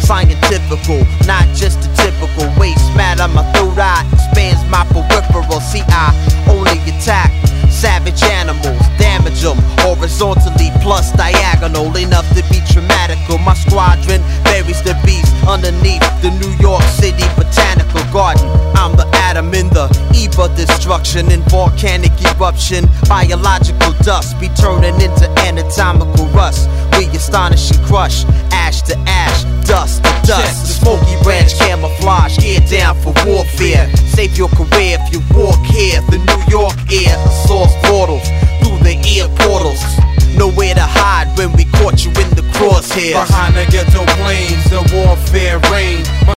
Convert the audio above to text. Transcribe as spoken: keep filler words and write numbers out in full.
scientifical, not just the typical. Waste matter, my third eye expands my peripheral. See, I only attack savage animals, damage them horizontally plus diagonal, enough to be traumatical. My squadron buries the beast underneath the New York City Botanical Garden. I'm the atom in the eve of destruction, in volcanic eruption. Biological dust be turning into anatomical rust. We astonish and crush, ash to ash, dust to dust. The smoky branch camouflage, gear down for warfare. Save your career if you walk here. The New York air assaults portals through the ear portals. Nowhere to hide when we caught you in the crosshair. Behind the ghetto planes, the warfare reign.